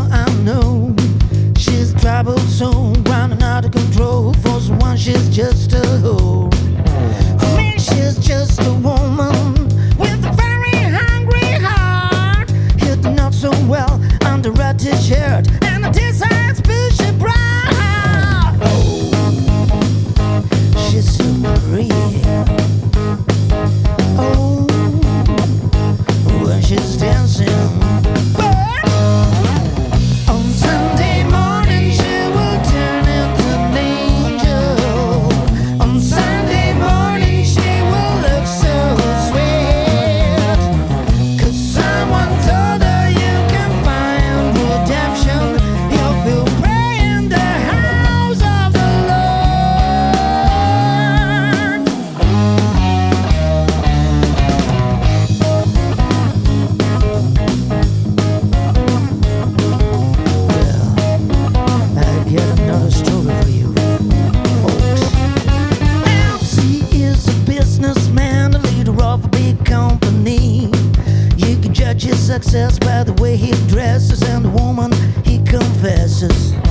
girl I know. She's troubled soul, running out of control. For someone she's just a hoe. For me she's just a woman with a very hungry heart. Hit not so well under a t-shirt and a desires bushy brow. Oh, she's so pretty. Oh, when she's dancing. On Sunday morning she will turn into an angel. On Sunday morning she will look so sweet. 'Cause someone told her you can find redemption if you pray in the house of the Lord. I got another story for you, folks. Elsie is a businessman, a leader of a big company. You can judge his success by the way he dresses and the woman he confesses.